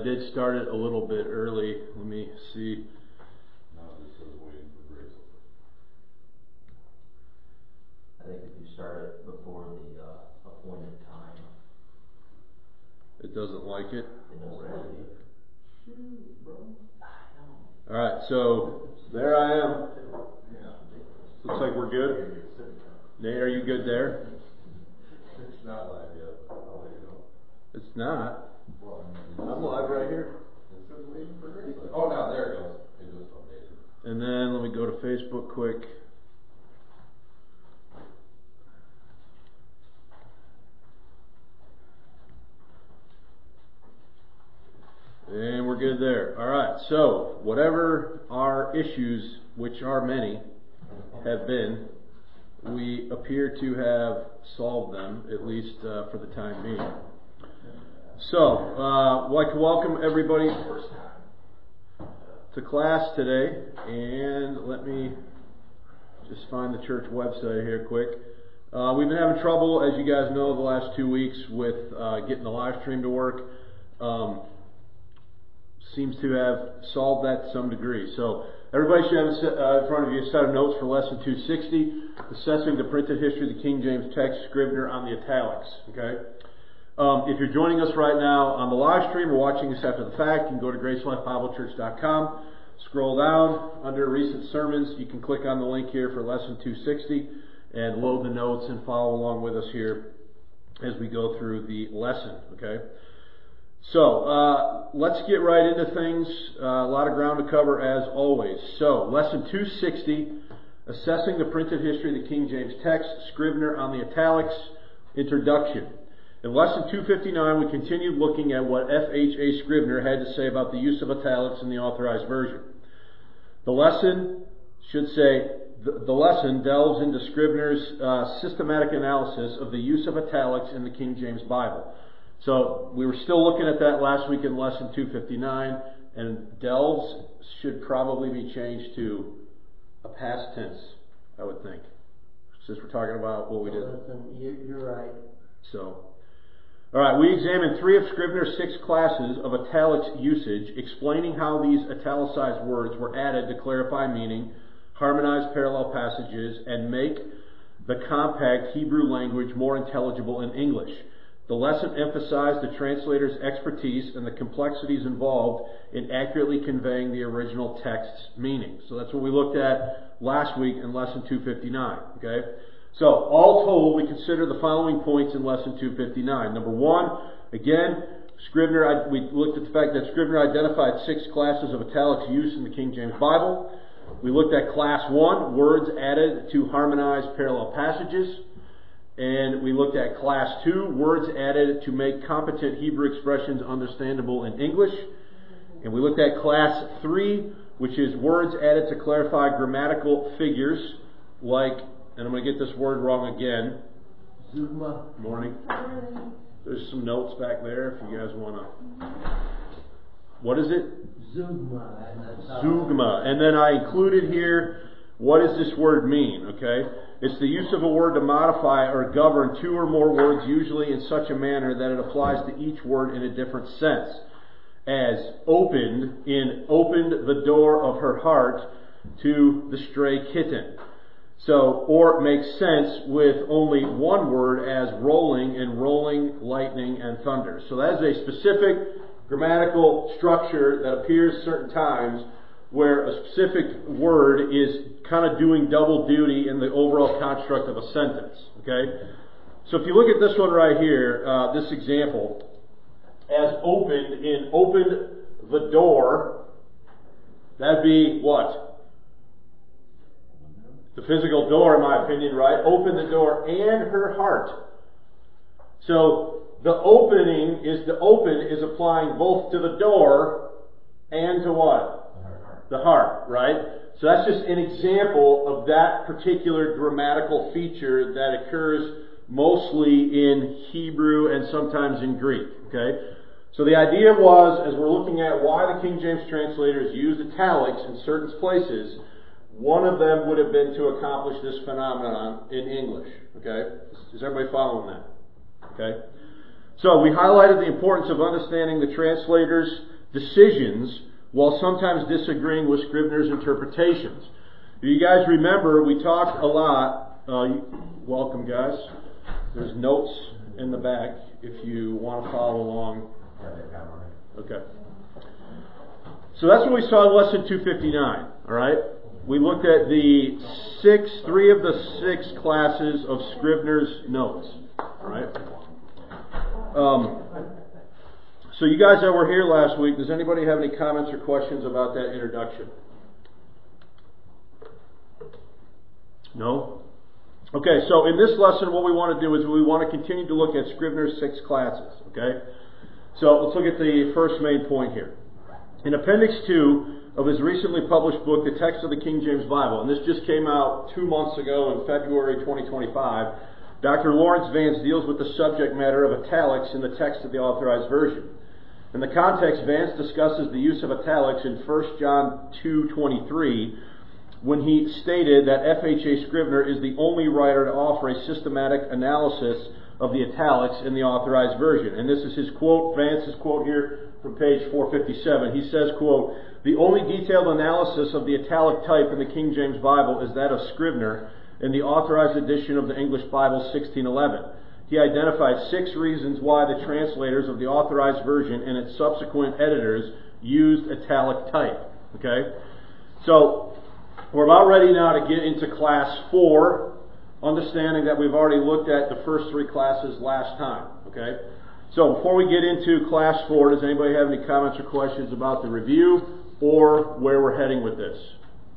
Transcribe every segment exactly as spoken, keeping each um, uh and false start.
did start it a little bit early. Let me see. No, this says waiting for Grace. I think if you start it before the uh, appointed time, It doesn't like it. it doesn't really. Shoot, bro. All right, so there I am. Yeah. Looks like we're good. Nate, are you good there? It's not live yet. I'll let you know. It's not. Well, I mean, I'm live right here. It says waiting for Grace. Oh, no, there it goes. It just updated. And then let me go to Facebook quick. And we're good there. All right, so whatever our issues, which are many, have been, we appear to have solved them, at least uh, for the time being. So, uh, I'd like to welcome everybody to class today, and let me just find the church website here quick. Uh, we've been having trouble, as you guys know, the last two weeks with uh, getting the live stream to work. Um, seems to have solved that to some degree. So everybody should have uh, in front of you a set of notes for lesson two sixty, assessing the printed history of the King James text, Scrivener on the italics. Okay. Um, if you're joining us right now on the live stream or watching this after the fact, you can go to grace life bible church dot com, scroll down under recent sermons. You can click on the link here for lesson two sixty and load the notes and follow along with us here as we go through the lesson. Okay. So, uh, let's get right into things. Uh, a lot of ground to cover as always. So, lesson two sixty, assessing the printed history of the King James text, Scrivener on the italics, introduction. In lesson two fifty-nine, we continued looking at what F H A Scrivener had to say about the use of italics in the Authorized Version. The lesson should say, the, the lesson delves into Scrivener's uh, systematic analysis of the use of italics in the King James Bible. So we were still looking at that last week in lesson two fifty-nine, and delves should probably be changed to a past tense, I would think, since we're talking about what we did. Listen, you, you're right. So, all right, we examined three of Scrivener's six classes of italics usage, explaining how these italicized words were added to clarify meaning, harmonize parallel passages, and make the compact Hebrew language more intelligible in English. The lesson emphasized the translator's expertise and the complexities involved in accurately conveying the original text's meaning. So that's what we looked at last week in lesson two fifty-nine. Okay? So, all told, we consider the following points in lesson two fifty-nine. Number one, again, Scrivener, we looked at the fact that Scrivener identified six classes of italics use in the King James Bible. We looked at class one, words added to harmonize parallel passages. And we looked at class two, words added to make competent Hebrew expressions understandable in English. And we looked at class three, which is words added to clarify grammatical figures, like, and I'm going to get this word wrong again. Zugma. Morning. There's some notes back there if you guys want to. What is it? Zugma. Zugma. And then I included here, what does this word mean? Okay. It's the use of a word to modify or govern two or more words, usually in such a manner that it applies to each word in a different sense. As opened in opened the door of her heart to the stray kitten. So, or it makes sense with only one word as rolling in rolling, lightning, and thunder. So that is a specific grammatical structure that appears certain times where a specific word is kind of doing double duty in the overall construct of a sentence. Okay? So if you look at this one right here, uh, this example, as opened in opened the door, that'd be what? The physical door, in my opinion, right? Open the door and her heart. So the opening is, the open is applying both to the door and to what? The heart, right? So that's just an example of that particular grammatical feature that occurs mostly in Hebrew and sometimes in Greek, okay? So the idea was, as we're looking at why the King James translators used italics in certain places, one of them would have been to accomplish this phenomenon in English, okay? Is everybody following that? Okay? So we highlighted the importance of understanding the translator's decisions while sometimes disagreeing with Scribner's interpretations. If you guys remember, we talked a lot. Uh, welcome, guys. There's notes in the back if you want to follow along. Okay. So that's what we saw in lesson two fifty-nine. All right. We looked at the six, three of the six classes of Scribner's notes. All right. Um, so you guys that were here last week, does anybody have any comments or questions about that introduction? No? Okay, so in this lesson what we want to do is we want to continue to look at Scribner's six classes. Okay? So let's look at the first main point here. In Appendix two of his recently published book, The Text of the King James Bible, and this just came out two months ago in February twenty twenty-five, Doctor Lawrence Vance deals with the subject matter of italics in the text of the Authorized Version. In the context, Vance discusses the use of italics in First John two twenty-three when he stated that F H A Scribner is the only writer to offer a systematic analysis of the italics in the Authorized Version. And this is his quote, Vance's quote here from page four fifty-seven. He says, quote, "The only detailed analysis of the italic type in the King James Bible is that of Scribner in the Authorized Edition of the English Bible sixteen eleven. He identified six reasons why the translators of the Authorized Version and its subsequent editors used italic type." Okay? So, we're about ready now to get into class four, understanding that we've already looked at the first three classes last time. Okay? So, before we get into class four, does anybody have any comments or questions about the review or where we're heading with this?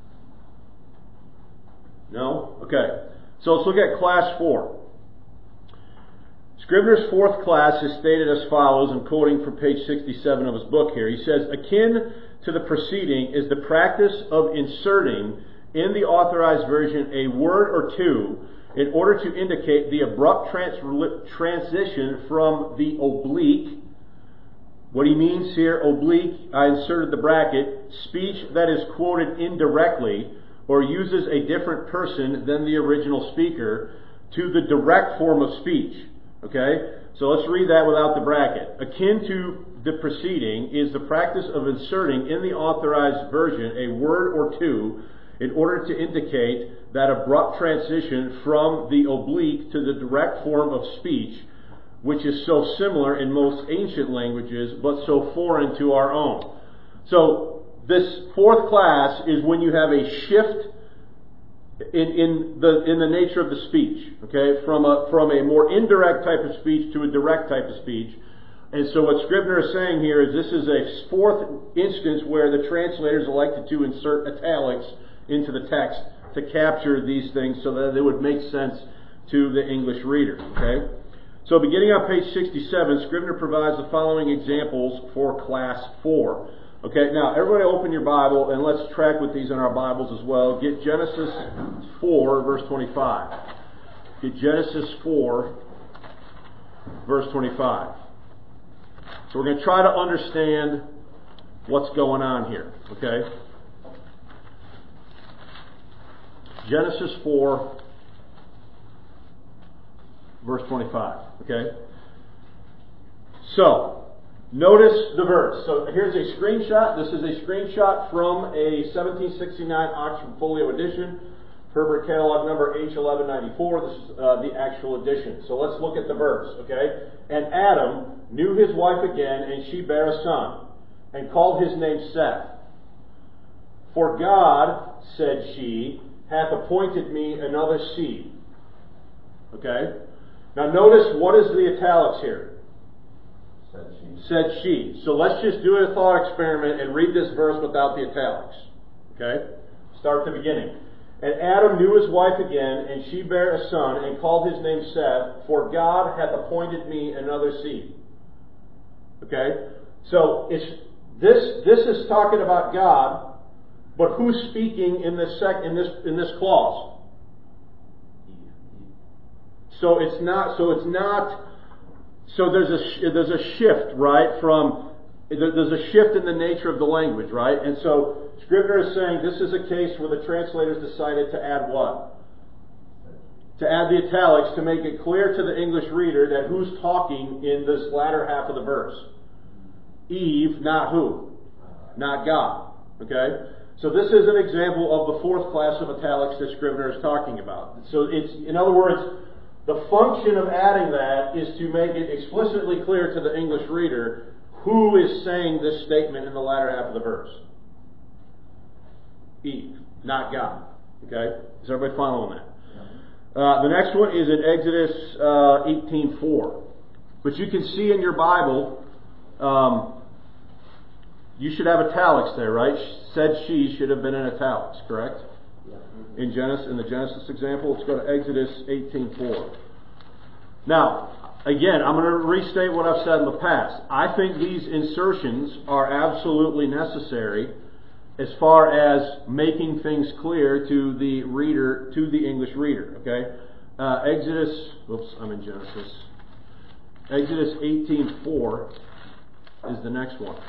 No? Okay. So, let's look at class four. Scribner's fourth class is stated as follows, I'm quoting from page sixty-seven of his book here. He says, "Akin to the preceding is the practice of inserting in the Authorized Version a word or two in order to indicate the abrupt trans- transition from the oblique," what he means here, oblique, I inserted the bracket, "speech that is quoted indirectly or uses a different person than the original speaker, to the direct form of speech." Okay? So let's read that without the bracket. Akin to the preceding is the practice of inserting in the Authorized Version a word or two in order to indicate that abrupt transition from the oblique to the direct form of speech, which is so similar in most ancient languages, but so foreign to our own. So, this fourth class is when you have a shift in, in the in the nature of the speech, okay, from a from a more indirect type of speech to a direct type of speech. And so what Scribner is saying here is this is a fourth instance where the translators elected to insert italics into the text to capture these things so that they would make sense to the English reader. Okay? So beginning on page sixty-seven, Scribner provides the following examples for class four. Okay, now everybody open your Bible and let's track with these in our Bibles as well. Get Genesis four, verse twenty-five. Get Genesis four, verse twenty-five. So we're going to try to understand what's going on here. Okay? Genesis four, verse twenty-five. Okay? So, notice the verse. So here's a screenshot. This is a screenshot from a seventeen sixty-nine Oxford Folio edition. Herbert catalog number H eleven ninety-four. This is uh, the actual edition. So let's look at the verse. Okay? "And Adam knew his wife again, and she bare a son, and called his name Seth. For God, said she, hath appointed me another seed." Okay? Now notice, what is the italics here? Said she. Said she. So let's just do a thought experiment and read this verse without the italics. Okay? Start at the beginning. "And Adam knew his wife again, and she bare a son, and called his name Seth, for God hath appointed me another seed." Okay? So it's this this is talking about God, but who's speaking in this sec in this in this clause? So it's not so it's not so there's a there's a shift, right, from there's a shift in the nature of the language, right? And so Scribner is saying this is a case where the translators decided to add what? to add the italics to make it clear to the English reader that who's talking in this latter half of the verse. Eve, not who? Not God. Okay? So this is an example of the fourth class of italics that Scrivener is talking about. So it's, in other words, the function of adding that is to make it explicitly clear to the English reader who is saying this statement in the latter half of the verse. Eve, not God. Okay? Is everybody following that? Uh, the next one is in Exodus uh, eighteen four. But you can see in your Bible, um, you should have italics there, right? Said she should have been in italics, correct? Yeah. In Genesis, in the Genesis example, let's go to Exodus eighteen four. Now, again, I'm going to restate what I've said in the past. I think these insertions are absolutely necessary as far as making things clear to the reader, to the English reader. Okay, uh, Exodus. Whoops, I'm in Genesis. Exodus eighteen four is the next one.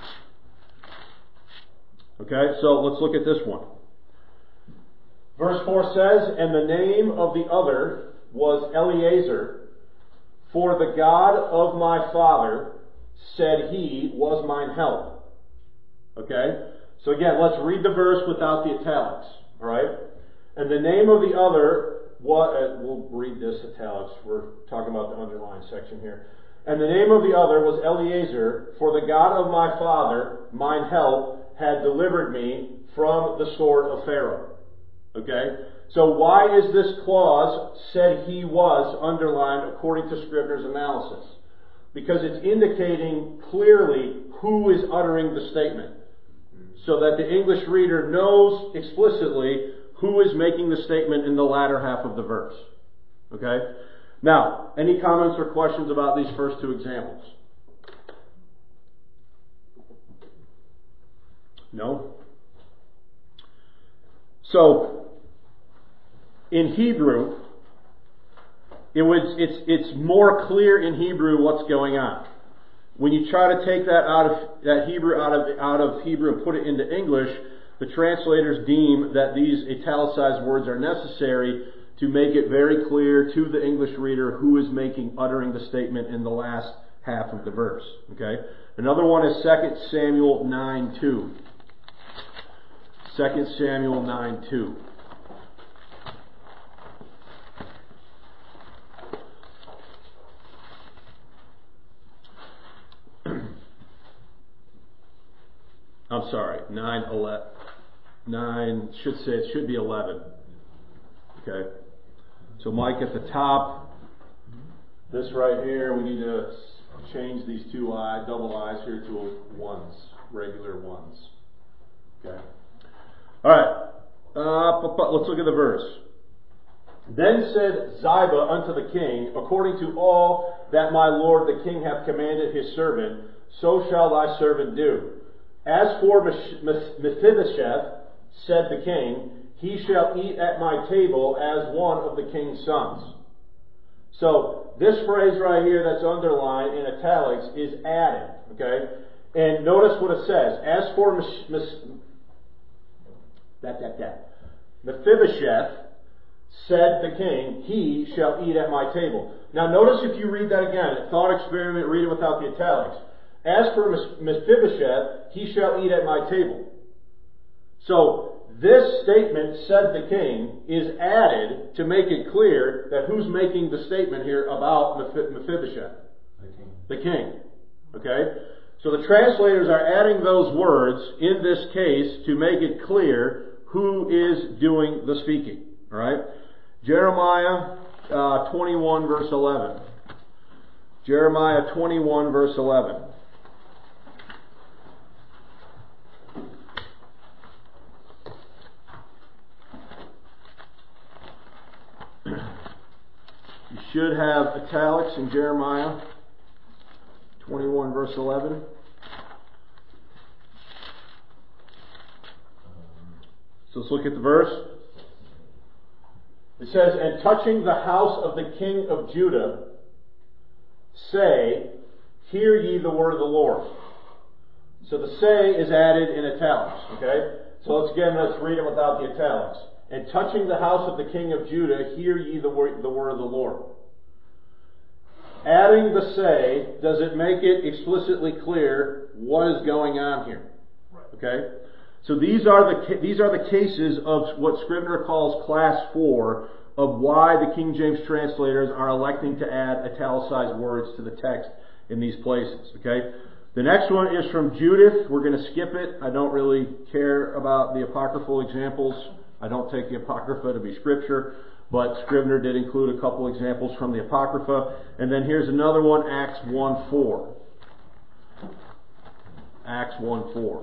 Okay, so let's look at this one. Verse four says, "And the name of the other was Eliezer, for the God of my father said he was mine help." Okay, so again, let's read the verse without the italics. All right, and the name of the other, what? Uh, we'll read this italics. We're talking about the underlined section here. "And the name of the other was Eliezer, for the God of my father, mine help, had delivered me from the sword of Pharaoh." Okay? So why is this clause, "said he was," underlined according to Scrivener's analysis? Because it's indicating clearly who is uttering the statement. So that the English reader knows explicitly who is making the statement in the latter half of the verse. Okay? Now, any comments or questions about these first two examples? No? So, in Hebrew, it was, it's, it's more clear in Hebrew what's going on. When you try to take that out of that Hebrew out of out of Hebrew and put it into English, the translators deem that these italicized words are necessary to make it very clear to the English reader who is making uttering the statement in the last half of the verse. Okay? Another one is Second Samuel nine two. Second Samuel nine two. I'm sorry, nine eleven. Nine should say it should be eleven. Okay. So Mike at the top. This right here, we need to change these two I double I's here to ones, regular ones. Okay. All right. Uh, let's look at the verse. "Then said Ziba unto the king, According to all that my lord the king hath commanded his servant, so shall thy servant do. As for Mephibosheth, said the king, he shall eat at my table as one of the king's sons." So this phrase right here that's underlined in italics is added. Okay, and notice what it says. As for Mes- Mes- that that that Mephibosheth, said the king, he shall eat at my table. Now notice if you read that again, thought experiment, read it without the italics. As for Mephibosheth, he shall eat at my table. So this statement, said the king, is added to make it clear that who's making the statement here about Mephibosheth? The king. The king. Okay? So the translators are adding those words in this case to make it clear who is doing the speaking. Alright? Jeremiah uh, twenty-one verse eleven. Jeremiah twenty-one verse eleven. You should have italics in Jeremiah twenty-one verse eleven. So let's look at the verse. It says, "And touching the house of the king of Judah, say, hear ye the word of the Lord." So the "say" is added in italics. Okay? So let's again, let's read it without the italics. And touching the house of the king of Judah, hear ye the word, the word of the Lord. Adding the say, does it make it explicitly clear what is going on here? Okay? So these are the these are the cases of what Scrivener calls class four of why the King James translators are electing to add italicized words to the text in these places. Okay? The next one is from Judith. We're going to skip it. I don't really care about the apocryphal examples. I don't take the Apocrypha to be Scripture, but Scrivener did include a couple examples from the Apocrypha. And then here's another one, Acts one four. Acts one four.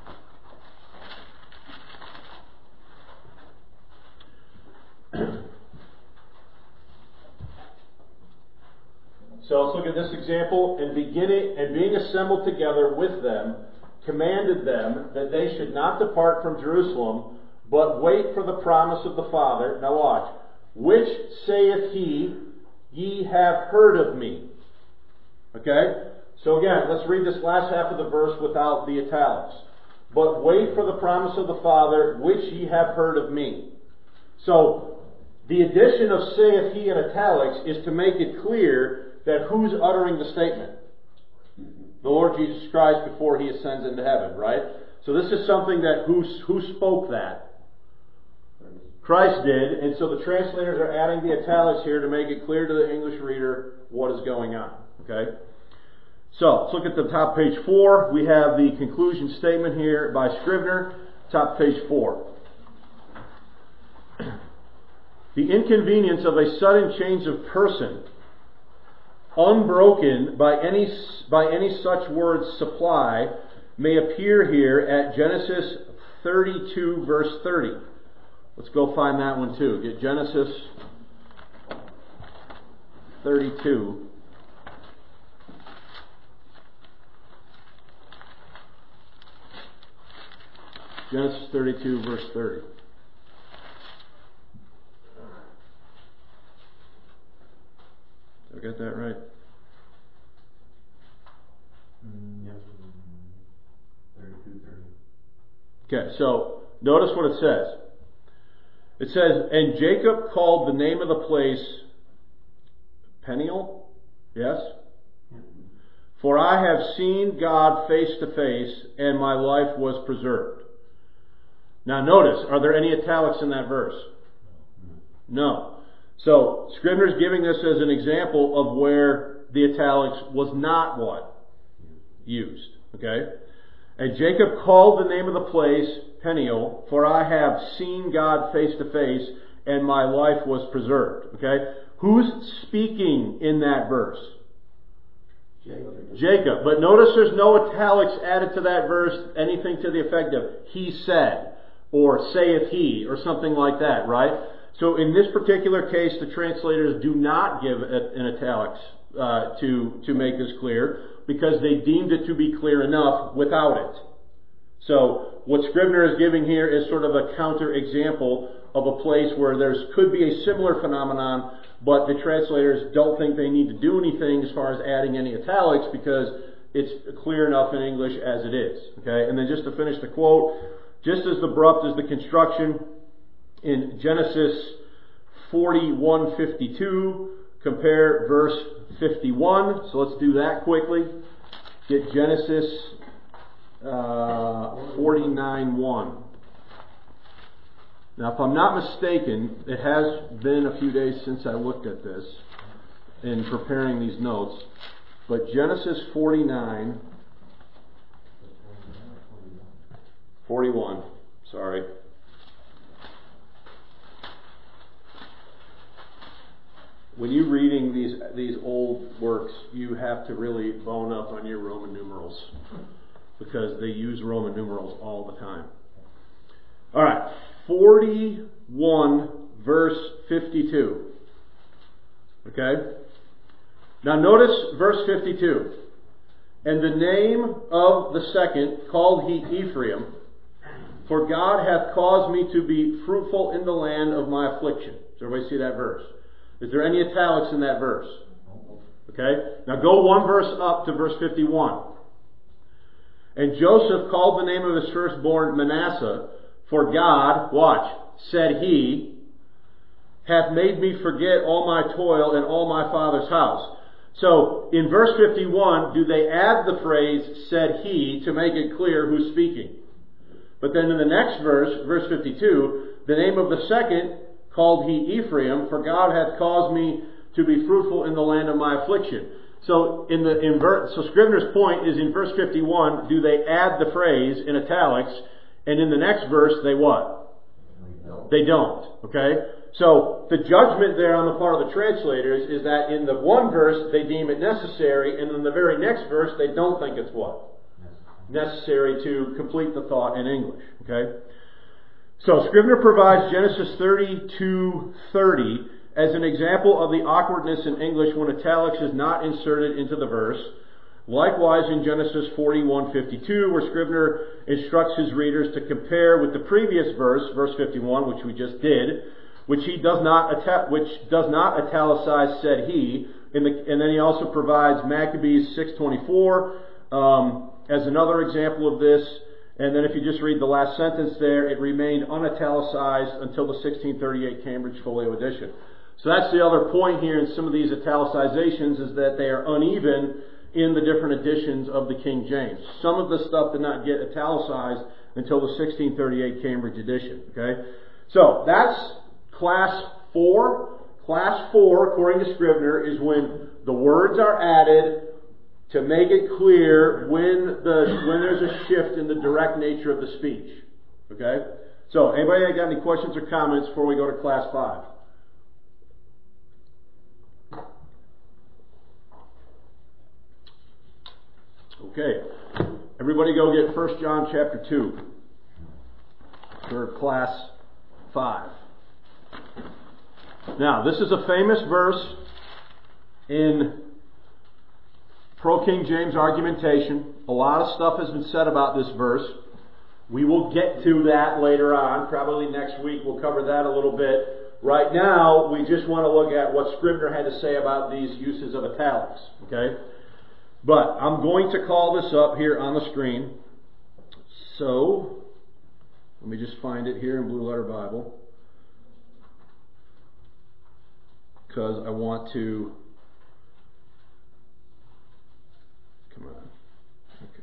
So let's look at this example. And beginning and being assembled together with them, commanded them that they should not depart from Jerusalem, but wait for the promise of the Father. Now watch. Which saith he, ye have heard of me. Okay? So again, let's read this last half of the verse without the italics. But wait for the promise of the Father, which ye have heard of me. So, the addition of saith he in italics is to make it clear that who's uttering the statement. The Lord Jesus Christ before he ascends into heaven, right? So this is something that who, who spoke that? Christ did, and so the translators are adding the italics here to make it clear to the English reader what is going on. Okay? So, let's look at the top page four. We have the conclusion statement here by Scrivener, top page four. The inconvenience of a sudden change of person, unbroken by any, by any such words supply, may appear here at Genesis thirty-two, verse thirty. Let's go find that one too. Get Genesis thirty-two. Genesis thirty-two, verse thirty. Did I get that right? Mm, yep. thirty-two, thirty. Okay, so notice what it says. It says, and Jacob called the name of the place Peniel. Yes? For I have seen God face to face, and my life was preserved. Now notice, are there any italics in that verse? No. So, Scrivener's giving this as an example of where the italics was not what? Used. Okay? And Jacob called the name of the place Peniel, for I have seen God face to face, and my life was preserved. Okay? Who's speaking in that verse? Jacob. Jacob. But notice there's no italics added to that verse, anything to the effect of he said, or saith he, or something like that, right? So in this particular case, the translators do not give an italics uh, to, to make this clear, because they deemed it to be clear enough without it. So what Scrivener is giving here is sort of a counter example of a place where there could be a similar phenomenon, but the translators don't think they need to do anything as far as adding any italics because it's clear enough in English as it is. Okay, and then just to finish the quote, just as abrupt as the construction in Genesis forty-one fifty-two, compare verse fifty-one. So let's do that quickly. Get Genesis uh, forty-nine one. Now, if I'm not mistaken, it has been a few days since I looked at this in preparing these notes, but Genesis forty-nine, forty-one, sorry. When you're reading these these old works, you have to really bone up on your Roman numerals because they use Roman numerals all the time. All right, forty-one verse fifty-two. Okay? Now notice verse fifty-two. And the name of the second called he Ephraim, for God hath caused me to be fruitful in the land of my affliction. Does everybody see that verse? Is there any italics in that verse? Okay? Now go one verse up to verse fifty-one. And Joseph called the name of his firstborn Manasseh, for God, watch, said he, hath made me forget all my toil and all my father's house. So, in verse fifty-one, do they add the phrase, said he, to make it clear who's speaking? But then in the next verse, verse fifty-two, the name of the second called he Ephraim, for God hath caused me to be fruitful in the land of my affliction. So, in the in ver, so Scrivener's point is in verse fifty-one, do they add the phrase in italics, and in the next verse they what? No. They don't. Okay? So, the judgment there on the part of the translators is that in the one verse they deem it necessary, and in the very next verse they don't think it's what? Necessary to complete the thought in English. Okay? So, Scrivener provides Genesis thirty-two thirty as an example of the awkwardness in English when italics is not inserted into the verse. Likewise in Genesis forty-one fifty-two, where Scrivener instructs his readers to compare with the previous verse, verse fifty-one, which we just did, which he does not which does not italicize, said he. In the, and then he also provides Maccabees six twenty-four um, as another example of this. And then if you just read the last sentence there, it remained unitalicized until the sixteen thirty-eight Cambridge Folio edition. So that's the other point here in some of these italicizations, is that they are uneven in the different editions of the King James. Some of the stuff did not get italicized until the sixteen thirty-eight Cambridge edition. Okay, so that's class four. Class four, according to Scrivener, is when the words are added to make it clear when the when there's a shift in the direct nature of the speech. Okay? So, anybody got any questions or comments before we go to class five? Okay. Everybody go get First John chapter two for class five. Now, this is a famous verse in pro-King James argumentation. A lot of stuff has been said about this verse. We will get to that later on. Probably next week we'll cover that a little bit. Right now, we just want to look at what Scrivener had to say about these uses of italics. Okay? But I'm going to call this up here on the screen. So, let me just find it here in Blue Letter Bible, because I want to, come on, okay.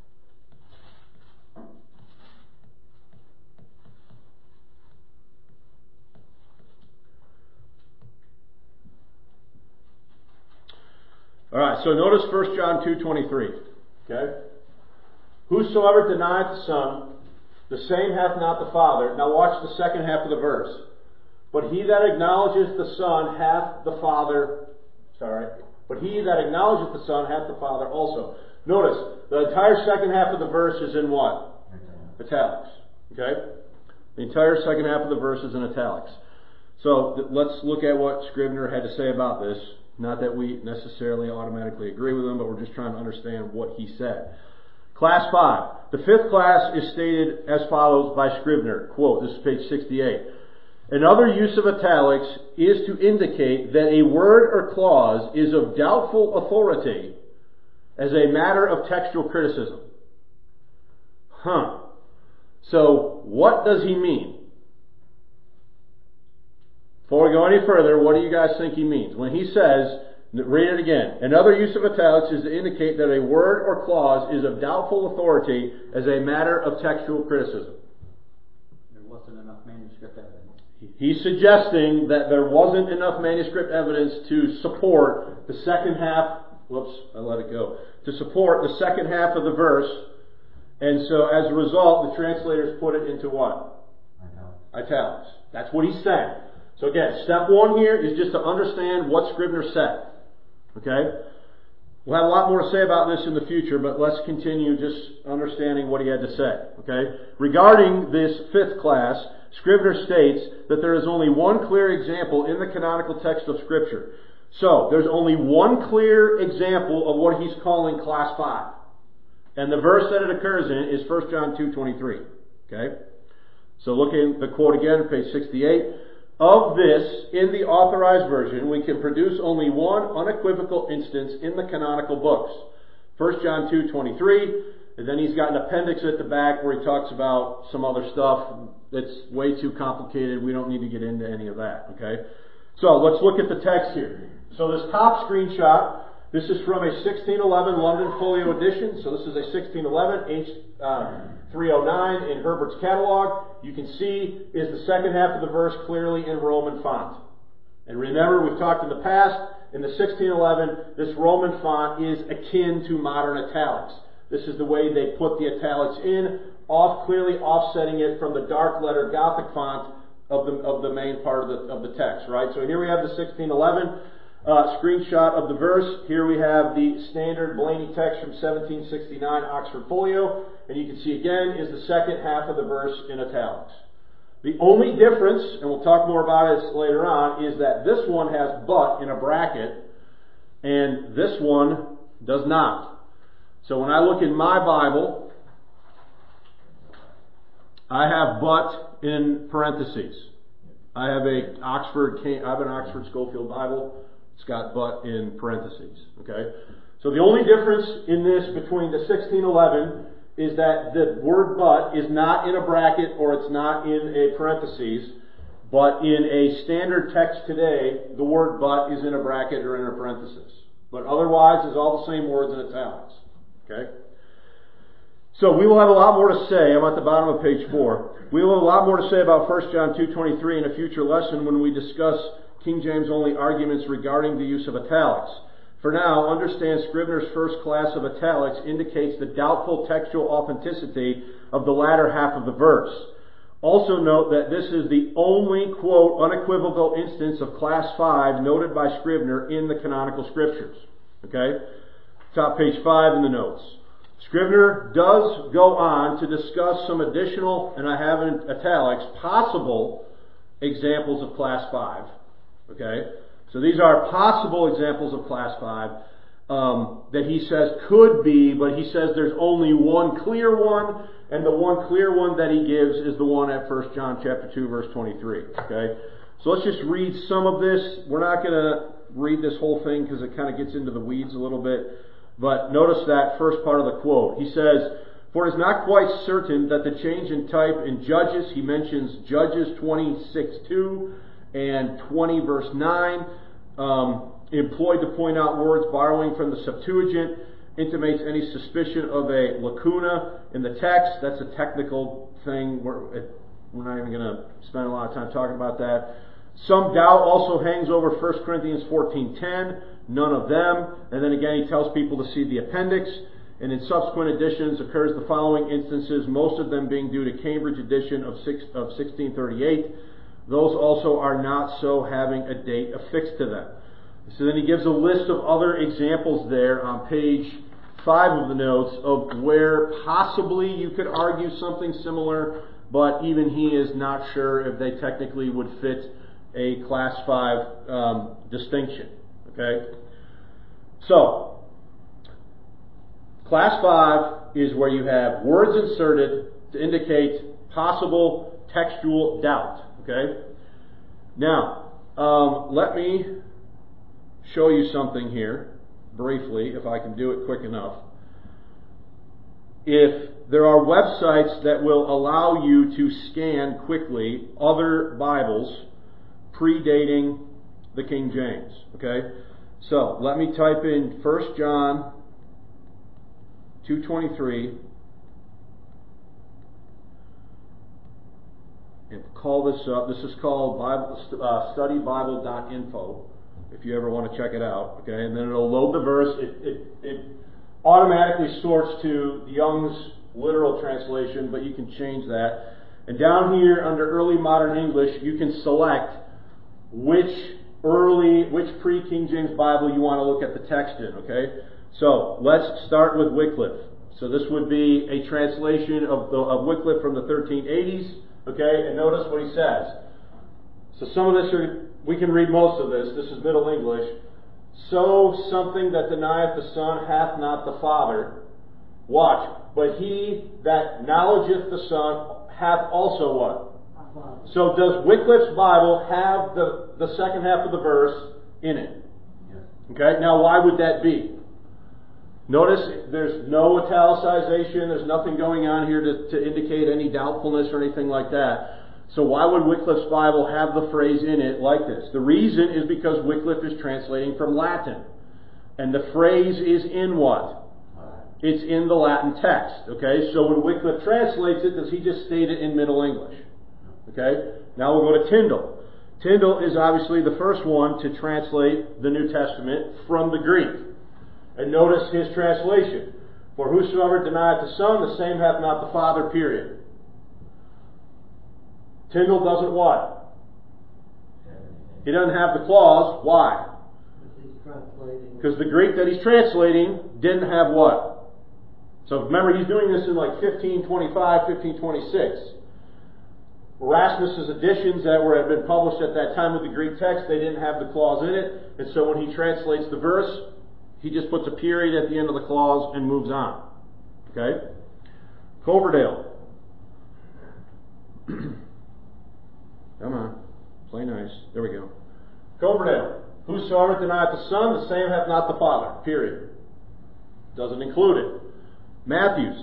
All right, so notice First John two twenty-three, okay? Whosoever denieth the Son, the same hath not the Father. Now watch the second half of the verse. But he that acknowledges the Son hath the Father, sorry, but he that acknowledgeth the Son hath the Father also. Notice, the entire second half of the verse is in what? Italics. Okay? The entire second half of the verse is in italics. So, th- let's look at what Scrivener had to say about this. Not that we necessarily automatically agree with him, but we're just trying to understand what he said. Class five. The fifth class is stated as follows by Scrivener. Quote, this is page sixty-eight. Another use of italics is to indicate that a word or clause is of doubtful authority as a matter of textual criticism. Huh. So, what does he mean? Before we go any further, what do you guys think he means? When he says, read it again, another use of italics is to indicate that a word or clause is of doubtful authority as a matter of textual criticism. There wasn't enough manuscript evidence. He's suggesting that there wasn't enough manuscript evidence to support the second half, whoops, I let it go, to support the second half of the verse, and so as a result, the translators put it into what? Italics. Italics. That's what he's saying. So again, step one here is just to understand what Scrivener said. Okay? We'll have a lot more to say about this in the future, but let's continue just understanding what he had to say. Okay? Regarding this fifth class, Scrivener states that there is only one clear example in the canonical text of Scripture. So, there's only one clear example of what he's calling class five. And the verse that it occurs in is First John two twenty-three. Okay? So look in the quote again, page sixty-eight. Of this, in the authorized version, we can produce only one unequivocal instance in the canonical books. First John two twenty-three, And then he's got an appendix at the back where he talks about some other stuff that's way too complicated. We don't need to get into any of that, okay? So let's look at the text here. So this top screenshot, this is from a sixteen eleven London Folio edition. So this is a sixteen eleven H three oh nine in Herbert's catalog. You can see is the second half of the verse clearly in Roman font. And remember, we've talked in the past, in the sixteen eleven, this Roman font is akin to modern italics. This is the way they put the italics in, off clearly offsetting it from the dark letter Gothic font of the of the main part of the of the text, right? So here we have the sixteen eleven uh, screenshot of the verse. Here we have the standard Blaney text from seventeen sixty-nine Oxford Folio, and you can see again is the second half of the verse in italics. The only difference, and we'll talk more about it later on, is that this one has but in a bracket, and this one does not. So when I look in my Bible, I have but in parentheses. I have a Oxford, I have an Oxford Schofield Bible. It's got but in parentheses. Okay. So the only difference in this between the sixteen eleven is that the word but is not in a bracket or it's not in a parentheses, but in a standard text today, the word but is in a bracket or in a parenthesis. But otherwise, it's all the same words in italics. Okay? So we will have a lot more to say. I'm at the bottom of page four. We will have a lot more to say about First John two twenty-three in a future lesson when we discuss King James only arguments regarding the use of italics. For now, understand Scribner's first class of italics indicates the doubtful textual authenticity of the latter half of the verse. Also note that this is the only, quote, unequivocal instance of class five noted by Scribner in the canonical scriptures. Okay? Top page five in the notes. Scribner does go on to discuss some additional, and I have in italics, possible examples of class five. Okay? So these are possible examples of class five um, that he says could be, but he says there's only one clear one, and the one clear one that he gives is the one at First John chapter two, verse twenty-three. Okay? So let's just read some of this. We're not going to read this whole thing because it kind of gets into the weeds a little bit. But notice that first part of the quote. He says, "For it is not quite certain that the change in type in Judges," he mentions Judges twenty-six two and twenty verse nine, um, employed to point out words borrowing from the Septuagint, intimates any suspicion of a lacuna in the text. That's a technical thing. We're, it, we're not even going to spend a lot of time talking about that. Some doubt also hangs over First Corinthians fourteen ten. None of them. And then again, he tells people to see the appendix. And in subsequent editions occurs the following instances, most of them being due to Cambridge edition of, six, of sixteen thirty-eight. Those also are not so, having a date affixed to them. So then he gives a list of other examples there on page five of the notes of where possibly you could argue something similar, but even he is not sure if they technically would fit a class five um, distinction. Okay? So, class five is where you have words inserted to indicate possible textual doubt. Okay? Now, um, let me show you something here, briefly, if I can do it quick enough. If there are websites that will allow you to scan quickly other Bibles predating the King James. Okay? So, let me type in First John two twenty-three and call this up. This is called Bible, uh, study bible dot info if you ever want to check it out. Okay, and then it'll load the verse. It, it, it automatically sorts to Young's literal translation, but you can change that. And down here under Early Modern English, you can select which early, which pre-King James Bible you want to look at the text in. Okay, so let's start with Wycliffe. So this would be a translation of, the, of Wycliffe from the thirteen eighties. Okay, and notice what he says. So some of this, are, we can read most of this. This is Middle English. So something that denieth the Son hath not the Father. Watch. But he that knowledgeth the Son hath also what? So does Wycliffe's Bible have the, the second half of the verse in it? Okay, now why would that be? Notice there's no italicization, there's nothing going on here to, to indicate any doubtfulness or anything like that. So why would Wycliffe's Bible have the phrase in it like this? The reason is because Wycliffe is translating from Latin. And the phrase is in what? It's in the Latin text. Okay, so when Wycliffe translates it, does he just state it in Middle English? Okay, now we'll go to Tyndale. Tyndale is obviously the first one to translate the New Testament from the Greek. And notice his translation. For whosoever denieth the Son, the same hath not the Father, period. Tyndale doesn't what? He doesn't have the clause. Why? Because the Greek that he's translating didn't have what? So remember, he's doing this in like fifteen twenty-five, fifteen twenty-six. Erasmus's editions that were had been published at that time with the Greek text, they didn't have the clause in it. And so when he translates the verse, he just puts a period at the end of the clause and moves on. Okay? Coverdale. Come on. Play nice. There we go. Coverdale. Whosoever denieth the Son, the same hath not the Father. Period. Doesn't include it. Matthews.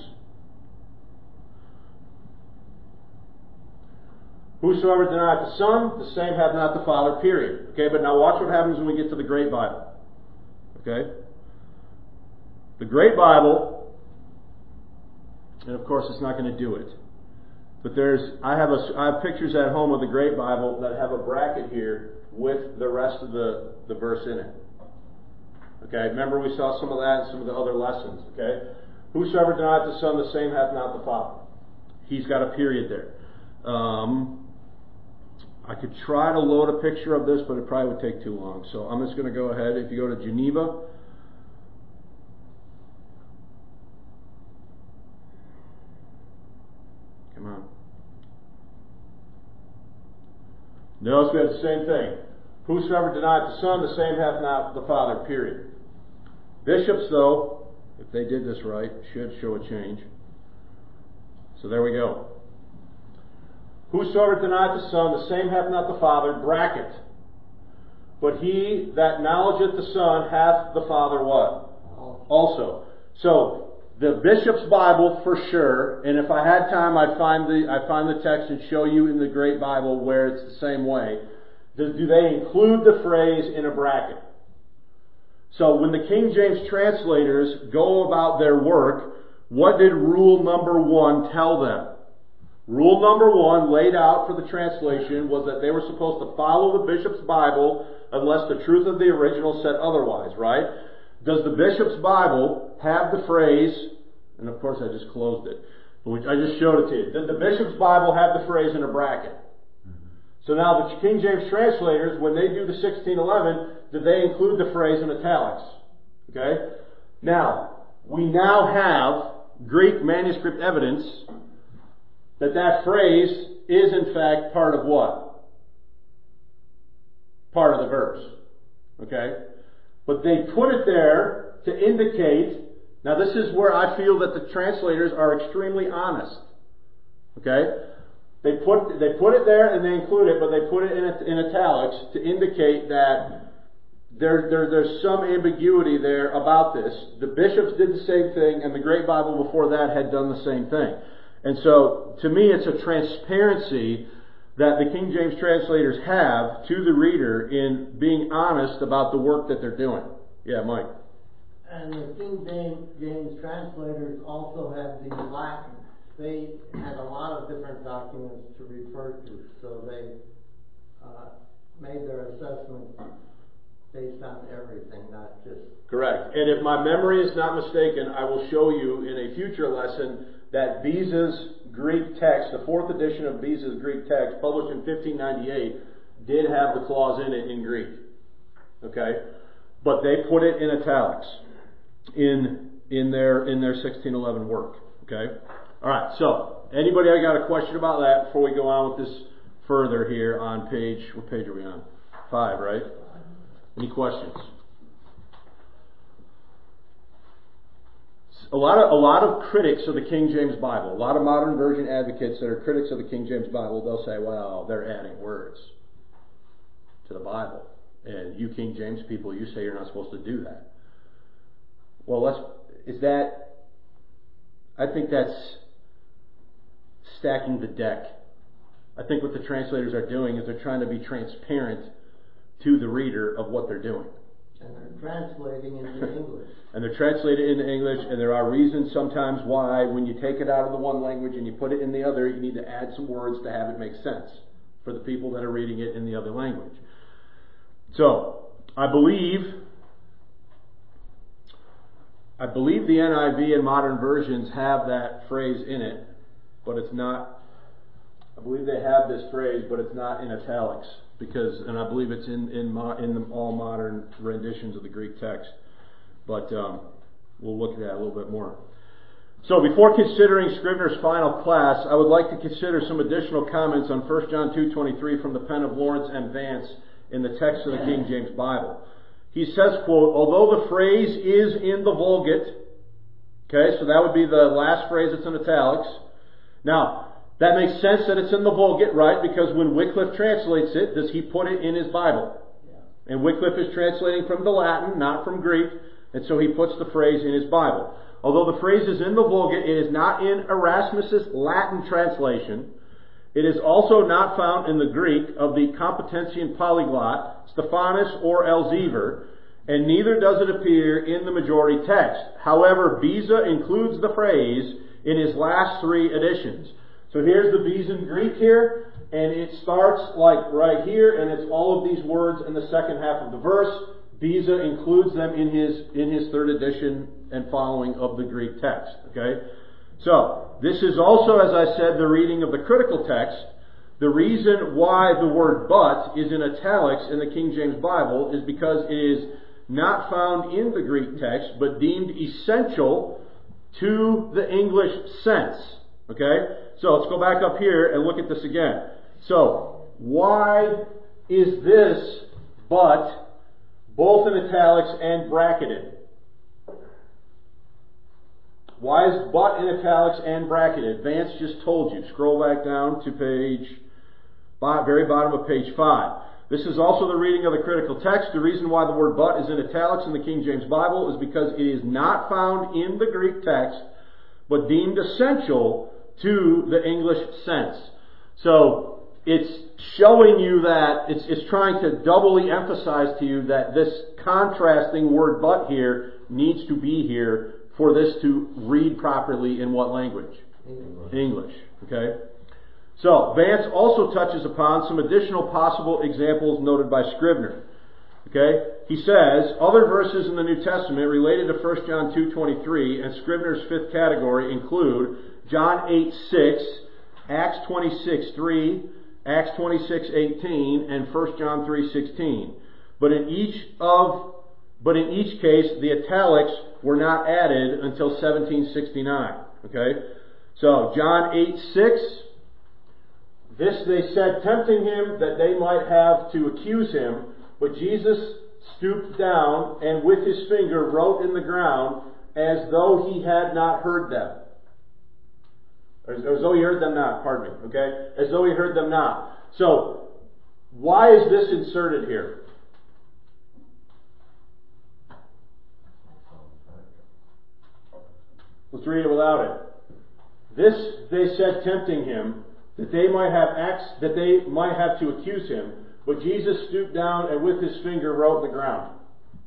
Whosoever denieth the Son, the same hath not the Father. Period. Okay, but now watch what happens when we get to the Great Bible. Okay? The Great Bible, and of course it's not going to do it. But there's, I have a, I have pictures at home of the Great Bible that have a bracket here with the rest of the, the verse in it. Okay, remember we saw some of that in some of the other lessons. Okay, whosoever denieth the Son, the same hath not the Father. He's got a period there. Um, I could try to load a picture of this, but it probably would take too long. So I'm just going to go ahead. If you go to Geneva. Come on. Notice we have the same thing. Whosoever denieth the Son, the same hath not the Father, period. Bishops, though, if they did this right, should show a change. So there we go. Whosoever denieth the Son, the same hath not the Father, bracket. But he that acknowledgeth the Son hath the Father what? Also. So, the Bishop's Bible for sure, and if I had time I'd find the I'd find the text and show you in the Great Bible where it's the same way. Do, do they include the phrase in a bracket? So when the King James translators go about their work, what did rule number one tell them? Rule number one laid out for the translation was that they were supposed to follow the Bishop's Bible unless the truth of the original said otherwise, right? Does the Bishop's Bible have the phrase, and of course I just closed it, which I just showed it to you. Does the Bishop's Bible have the phrase in a bracket? Mm-hmm. So now the King James translators, when they do the sixteen eleven, did they include the phrase in italics? Okay? Now, we now have Greek manuscript evidence that that phrase is in fact part of what? Part of the verse. Okay? But they put it there to indicate, now this is where I feel that the translators are extremely honest. Okay? They put they put it there and they include it, but they put it in, in italics to indicate that there, there there's some ambiguity there about this. The bishops did the same thing, and the Great Bible before that had done the same thing. And so, to me, it's a transparency that the King James translators have to the reader in being honest about the work that they're doing. Yeah, Mike. And the King James, James translators also had the Latin. They had a lot of different documents to refer to, so they uh, made their assessment based on everything, not just... Correct. And if my memory is not mistaken, I will show you in a future lesson that Beza's Greek text, the fourth edition of Beza's Greek text, published in fifteen ninety-eight, did have the clause in it in Greek. Okay? But they put it in italics in in their in their sixteen eleven work. Okay? Alright, so anybody got a question about that before we go on with this further here on page, what page are we on? Five, right? Any questions? A lot of a lot of critics of the King James Bible, a lot of modern version advocates that are critics of the King James Bible, they'll say, well, they're adding words to the Bible. And you King James people, you say you're not supposed to do that. Well, let's is that I think that's stacking the deck. I think what the translators are doing is they're trying to be transparent to the reader of what they're doing. And they're translating into English. And they're translated into English, and there are reasons sometimes why when you take it out of the one language and you put it in the other, you need to add some words to have it make sense for the people that are reading it in the other language. So, I believe I believe the N I V and modern versions have that phrase in it, but it's not, I believe they have this phrase, but it's not in italics, because, and I believe it's in in, mo, in the, all modern renditions of the Greek text. But um, we'll look at that a little bit more. So before considering Scrivener's final class, I would like to consider some additional comments on First John two twenty-three from the pen of Lawrence M. Vance in the text of the King James Bible. He says, quote, although the phrase is in the Vulgate, okay, so that would be the last phrase that's in italics. Now, that makes sense that it's in the Vulgate, right? Because when Wycliffe translates it, does he put it in his Bible? Yeah. And Wycliffe is translating from the Latin, not from Greek, and so he puts the phrase in his Bible. Although the phrase is in the Vulgate, it is not in Erasmus's Latin translation. It is also not found in the Greek of the Complutensian polyglot, Stephanus or Elzevir, and neither does it appear in the majority text. However, Beza includes the phrase in his last three editions. So here's the Besan Greek here, and it starts like right here, and it's all of these words in the second half of the verse. Beza includes them in his in his third edition and following of the Greek text. Okay? So, this is also, as I said, the reading of the critical text. The reason why the word but is in italics in the King James Bible is because it is not found in the Greek text, but deemed essential to the English sense. Okay? So, let's go back up here and look at this again. So, why is this but both in italics and bracketed? Why is but in italics and bracketed? Vance just told you. Scroll back down to page, very bottom of page five. This is also the reading of the critical text. The reason why the word but is in italics in the King James Bible is because it is not found in the Greek text, but deemed essential to the English sense. So, it's showing you that, it's, it's trying to doubly emphasize to you that this contrasting word but here needs to be here for this to read properly in what language? English. English. Okay? So, Vance also touches upon some additional possible examples noted by Scrivener. Okay? He says, other verses in the New Testament related to First John two twenty-three and Scrivener's fifth category include John eight six, Acts twenty-six three, Acts twenty-six eighteen, and First John three sixteen. But in each of But in each case, the italics were not added until seventeen sixty-nine. Okay? So, John eight six. This they said, tempting him that they might have to accuse him. But Jesus stooped down and with his finger wrote in the ground as though he had not heard them. Or as though he heard them not, pardon me. Okay? As though he heard them not. So, why is this inserted here? Let's read it without it. This they said, tempting him, that they might have acts, that they might have to accuse him. But Jesus stooped down and with his finger wrote in the ground.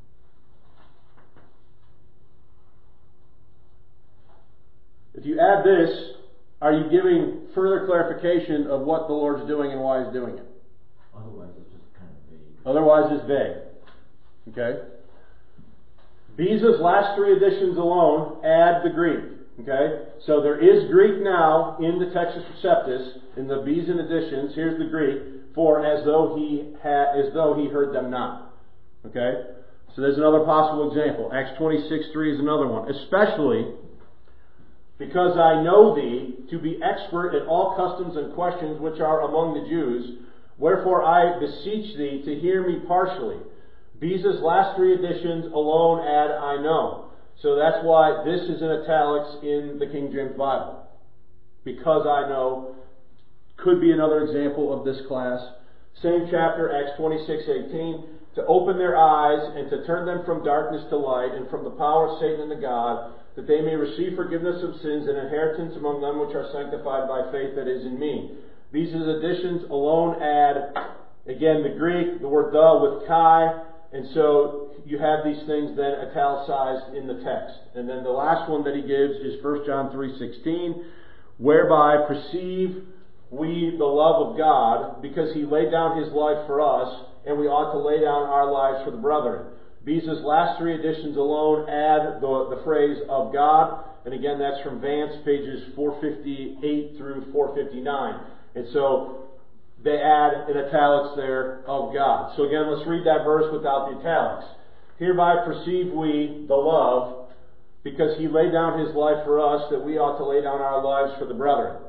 If you add this, are you giving further clarification of what the Lord's doing and why He's doing it? Otherwise, it's just kind of vague. Otherwise, it's vague. Okay. Beza's last three editions alone add the Greek. Okay? So there is Greek now in the Textus Receptus, in the Bezan editions. Here's the Greek for as though he had, as though he heard them not. Okay? So there's another possible example. Acts twenty-six three is another one. Especially because I know thee to be expert in all customs and questions which are among the Jews, wherefore I beseech thee to hear me partially. Beza's last three editions alone add I know. So that's why this is in italics in the King James Bible. Because I know could be another example of this class. Same chapter, Acts twenty-six eighteen. To open their eyes and to turn them from darkness to light and from the power of Satan into God, that they may receive forgiveness of sins and inheritance among them which are sanctified by faith that is in me. These additions alone add, again, the Greek, the word the with kai, and so you have these things then italicized in the text. And then the last one that he gives is First John three sixteen, whereby perceive we the love of God, because he laid down his life for us, and we ought to lay down our lives for the brethren. Beza's last three additions alone add the, the phrase of God, and again that's from Vance, pages four fifty-eight through four fifty-nine. And so they add in italics there, of God. So again, let's read that verse without the italics. Hereby perceive we the love, because he laid down his life for us, that we ought to lay down our lives for the brethren.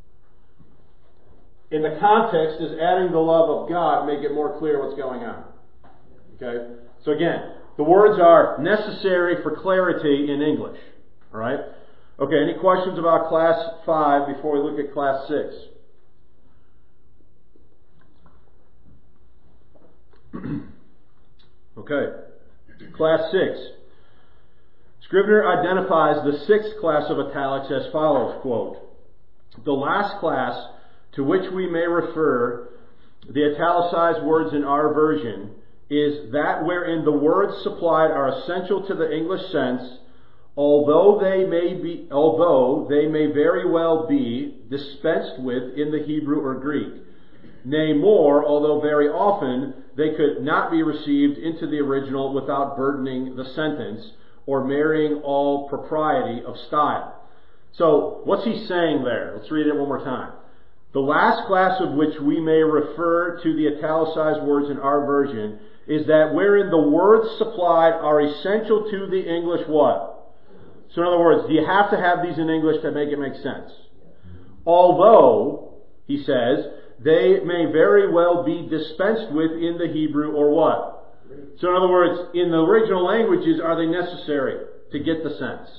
In the context, is adding the love of God make it more clear what's going on. Okay? So again, the words are necessary for clarity in English. Alright? Okay, any questions about class five before we look at class six? Okay. Class six. Scrivener identifies the sixth class of italics as follows, quote, the last class to which we may refer the italicized words in our version is that wherein the words supplied are essential to the English sense, although they may be, although they may very well be dispensed with in the Hebrew or Greek. Nay, more, although very often they could not be received into the original without burdening the sentence or marrying all propriety of style. So, what's he saying there? Let's read it one more time. The last class of which we may refer to the italicized words in our version is that wherein the words supplied are essential to the English what? So in other words, do you have to have these in English to make it make sense? Although, he says, they may very well be dispensed with in the Hebrew or what? So in other words, in the original languages, are they necessary to get the sense?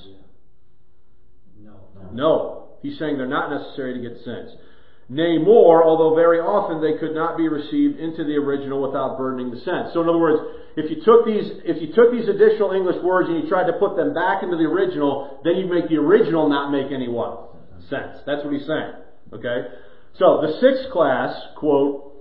No. No. He's saying they're not necessary to get the sense. Nay, more, although very often they could not be received into the original without burdening the sense. So in other words, if you took these, if you took these additional English words and you tried to put them back into the original, then you'd make the original not make any what? Sense. That's what he's saying. Okay? So, the sixth class, quote,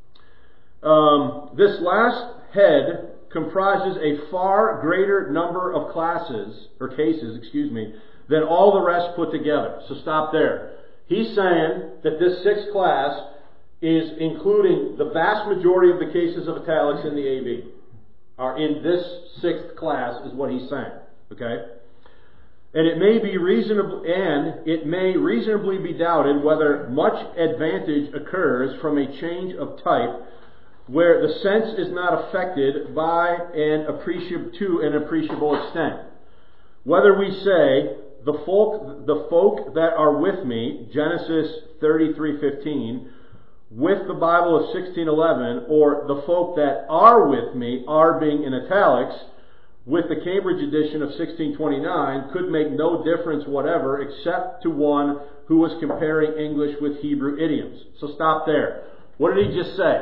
um, this last head comprises a far greater number of classes, or cases, excuse me, than all the rest put together. So stop there. He's saying that this sixth class is including the vast majority of the cases of italics in the A V. Are in this sixth class is what he's saying. Okay? And it may be reasonable, and it may reasonably be doubted whether much advantage occurs from a change of type where the sense is not affected by an appreciable to an appreciable extent. Whether we say the folk the folk that are with me, Genesis thirty-three fifteen, with the Bible of sixteen eleven, or the folk that are with me, are being in italics, with the Cambridge edition of sixteen twenty-nine, could make no difference whatever except to one who was comparing English with Hebrew idioms. So stop there. What did he just say?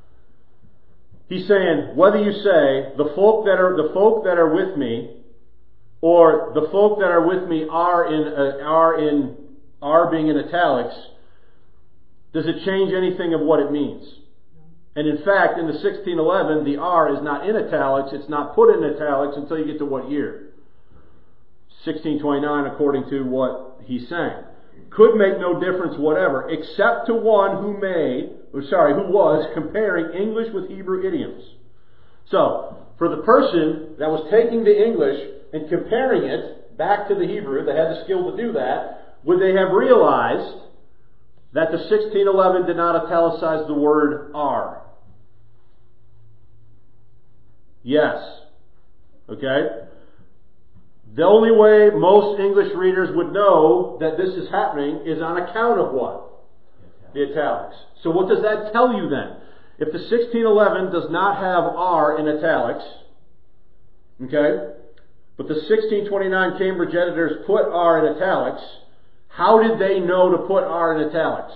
He's saying, whether you say, the folk that are, the folk that are with me, or the folk that are with me are in, uh, are in, are being in italics, does it change anything of what it means? And in fact, in the sixteen eleven, the R is not in italics, it's not put in italics until you get to what year? sixteen twenty-nine, according to what he's saying. Could make no difference whatever, except to one who may, or sorry, who was comparing English with Hebrew idioms. So, for the person that was taking the English and comparing it back to the Hebrew, they had the skill to do that, would they have realized that the sixteen eleven did not italicize the word are? Yes. Okay? The only way most English readers would know that this is happening is on account of what? The italics. So what does that tell you then? If the sixteen eleven does not have are in italics, okay, but the sixteen twenty-nine Cambridge editors put are in italics, how did they know to put are in italics?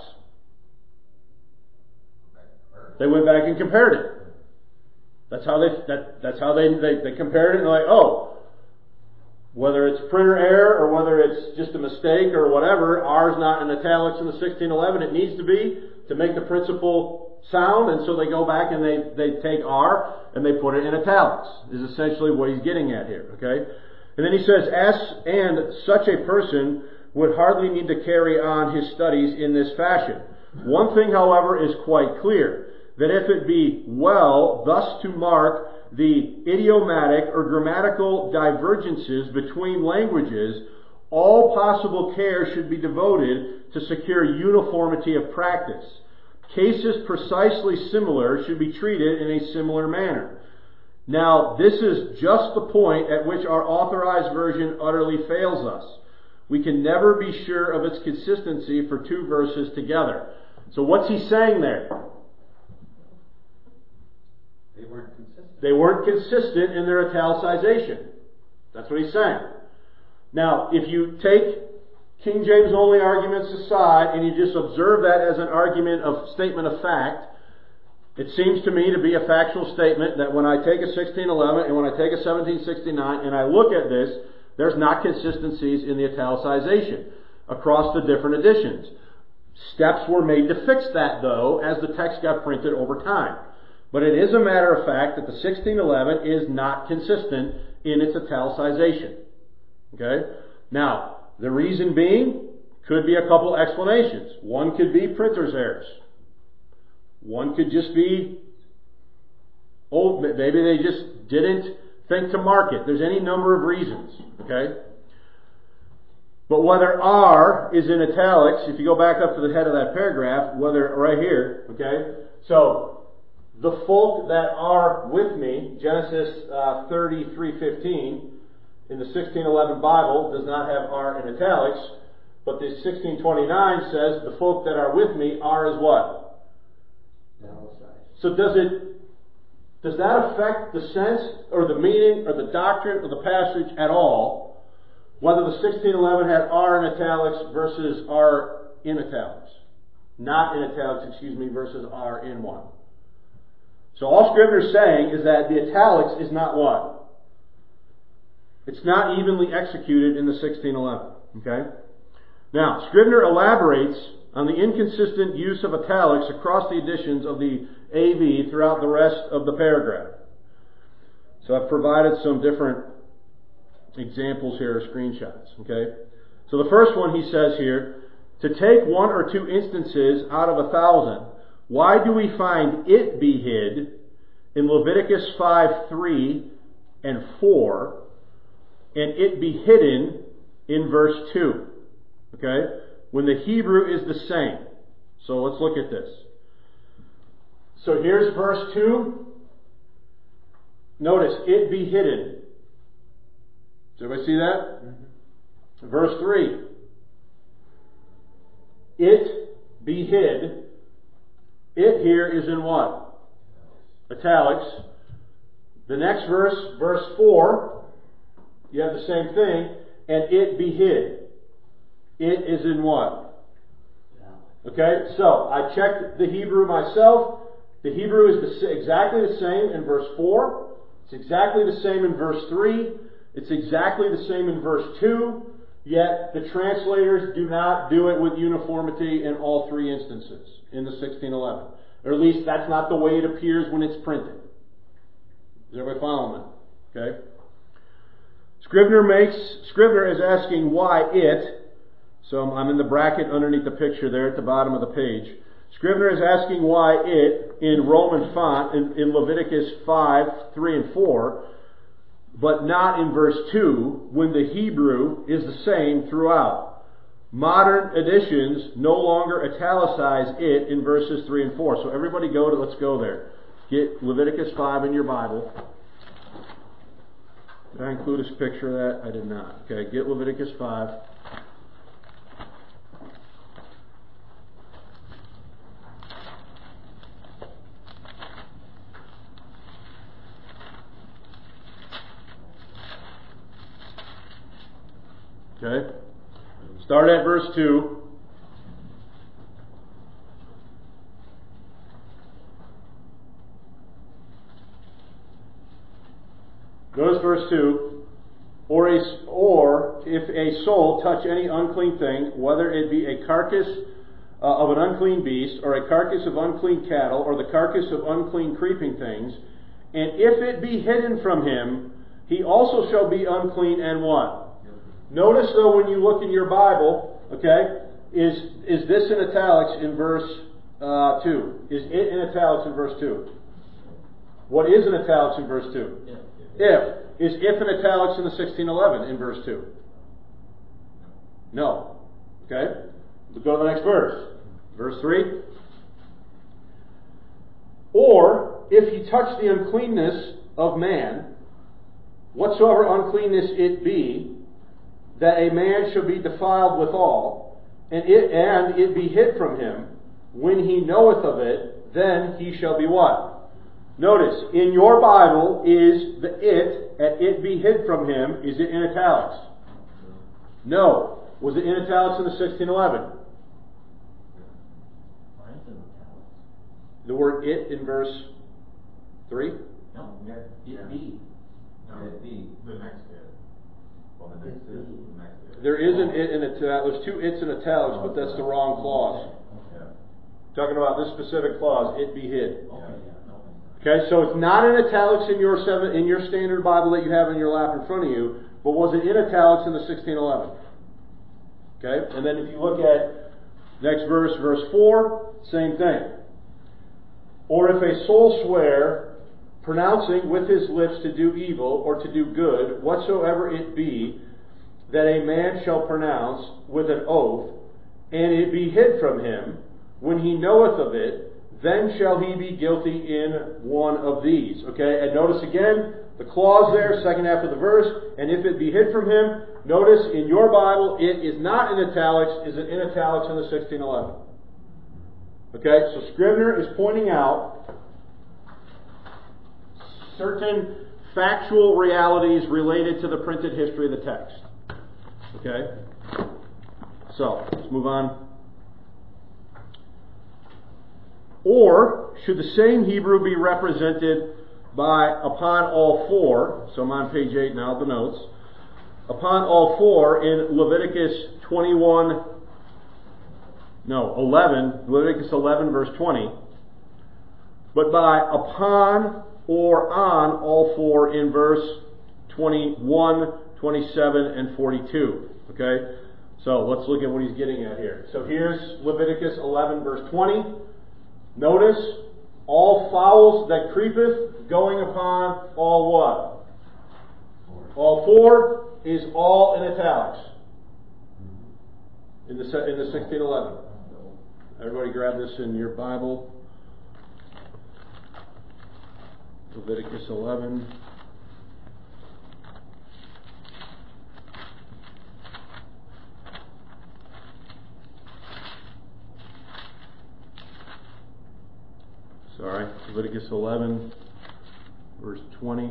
They went back and compared it. That's how they that, that's how they, they, they compared it and they're like, oh, Whether it's printer error or whether it's just a mistake or whatever, R is not in italics in the sixteen eleven. It needs to be to make the principle sound, and so they go back and they, they take R and they put it in italics, is essentially what he's getting at here, okay? And then he says, as and such a person would hardly need to carry on his studies in this fashion. One thing, however, is quite clear, that if it be well thus to mark the idiomatic or grammatical divergences between languages, all possible care should be devoted to secure uniformity of practice. Cases precisely similar should be treated in a similar manner. Now, this is just the point at which our authorized version utterly fails us. We can never be sure of its consistency for two verses together. So what's he saying there? They weren't consistent. They weren't consistent in their italicization. That's what he's saying. Now, if you take King James only arguments aside and you just observe that as an argument of statement of fact, it seems to me to be a factual statement that when I take a sixteen eleven and when I take a seventeen sixty-nine and I look at this, there's not consistencies in the italicization across the different editions. Steps were made to fix that, though, as the text got printed over time. But it is a matter of fact that the sixteen eleven is not consistent in its italicization. Okay? Now, the reason being could be a couple explanations. One could be printer's errors. One could just be, oh, maybe they just didn't think to mark it. There's any number of reasons. Okay? But whether R is in italics, if you go back up to the head of that paragraph, whether right here, okay? So, the folk that are with me, Genesis uh, thirty-three fifteen, in the sixteen eleven Bible does not have R in italics, but the sixteen twenty-nine says the folk that are with me are as what? So does it, does that affect the sense or the meaning or the doctrine of the passage at all, whether the sixteen eleven had R in italics versus R in italics? Not in italics, excuse me, versus R in one. So all Scrivener is saying is that the italics is not what? It's not evenly executed in the sixteen eleven. Okay? Now, Scrivener elaborates on the inconsistent use of italics across the editions of the A V throughout the rest of the paragraph. So I've provided some different examples here, screenshots. Okay? So the first one he says here, to take one or two instances out of a thousand, why do we find it be hid in Leviticus five three and four, and it be hidden in verse two? Okay? When the Hebrew is the same. So let's look at this. So here's verse two. Notice, it be hidden. Does everybody see that? Mm-hmm. Verse three. It be hid. It here is in what? Italics. The next verse, verse four, you have the same thing, and it be hid. It is in what? Okay, so I checked the Hebrew myself. The Hebrew is the, exactly the same in verse four. It's exactly the same in verse three. It's exactly the same in verse two. Yet the translators do not do it with uniformity in all three instances in the sixteen eleven. Or at least that's not the way it appears when it's printed. Is everybody following that? Okay. Scrivener makes Scrivener is asking why it. So I'm in the bracket underneath the picture there at the bottom of the page. Scrivener is asking why it, in Roman font, in, in Leviticus five, three, and four, but not in verse two, when the Hebrew is the same throughout. Modern editions no longer italicize it in verses three and four. So everybody go to, let's go there. Get Leviticus five in your Bible. Did I include a picture of that? I did not. Okay, get Leviticus five. Okay? Start at verse two. Notice verse two. or a, or if a soul touch any unclean thing, whether it be a carcass uh, of an unclean beast, or a carcass of unclean cattle, or the carcass of unclean creeping things, and if it be hidden from him, he also shall be unclean and what? Notice though, when you look in your Bible, okay, is is this in italics in verse uh, two? Is it in italics in verse two? What is in italics in verse two? Yeah. If. Is if in italics in the sixteen eleven in verse two? No. Okay? Let's go to the next verse. Verse three. Or, if he touch the uncleanness of man, whatsoever uncleanness it be, that a man shall be defiled withal, and it, and it be hid from him, when he knoweth of it, then he shall be what? Notice, in your Bible, is the it, and it be hid from him, is it in italics? No. Was it in italics in the sixteen eleven? Mine's in italics. The word it in verse three? No, Yeah. it be. No, It be. the next it. Well, the next It is, be. the next is. There is an it in italics. There's two it's in italics, but that's the wrong clause. Yeah. Talking about this specific clause, it be hid. Okay, yeah, no. Okay, so it's not in italics in your seven in your standard Bible that you have in your lap in front of you, but was it in italics in the sixteen eleven? Okay, and then if you look at next verse, verse four, same thing. Or if a soul swear, pronouncing with his lips to do evil or to do good, whatsoever it be, that a man shall pronounce with an oath, and it be hid from him, when he knoweth of it, then shall he be guilty in one of these. Okay, and notice again, the clause there, second half of the verse, and if it be hid from him, notice in your Bible, it is not in italics. Is it in italics in the sixteen eleven? Okay, so Scribner is pointing out certain factual realities related to the printed history of the text. Okay? So, let's move on. Or, should the same Hebrew be represented by upon all four, so I'm on page eight now, the notes, upon all four in Leviticus twenty-one, no, eleven, Leviticus eleven verse twenty, but by upon or on all four in verse twenty-one, twenty-seven, and forty-two. Okay? So let's look at what he's getting at here. So here's Leviticus eleven verse twenty. Notice, all fowls that creepeth, going upon all what? All four is all in italics. In the, in the sixteen eleven. Everybody grab this in your Bible. Leviticus eleven. Sorry, Leviticus eleven, verse twenty.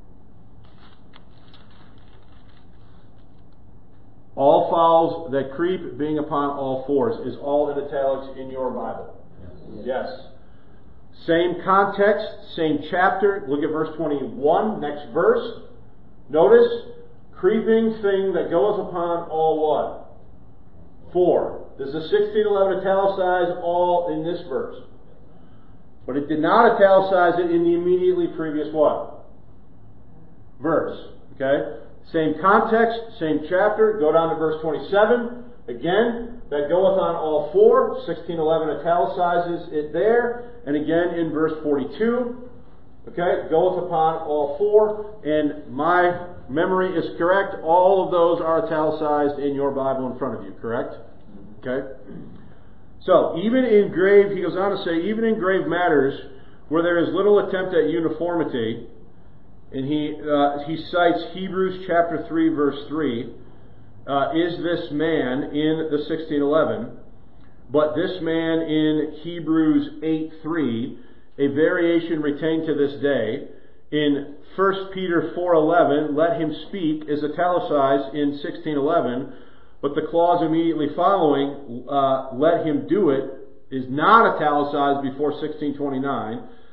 All fowls that creep, being upon all fours, is all in italics in your Bible. Yes. Yes. Same context, same chapter. Look at verse twenty-one, next verse. Notice, creeping thing that goeth upon all what? Four. Does the sixteen eleven italicize all in this verse? But it did not italicize it in the immediately previous what? Verse. Okay? Same context, same chapter. Go down to verse twenty-seven. Again, that goeth on all four. sixteen eleven italicizes it there. And again in verse forty-two. Okay? Goeth upon all four. And my memory is correct. All of those are italicized in your Bible in front of you. Correct? Okay? So, even in grave, he goes on to say, even in grave matters where there is little attempt at uniformity, and he uh, he cites Hebrews chapter three, verse three, uh, is this man in the sixteen eleven, but this man in Hebrews eight three, a variation retained to this day. In First Peter four eleven, let him speak, is italicized in sixteen eleven, but the clause immediately following, uh, let him do it, is not italicized before sixteen twenty-nine.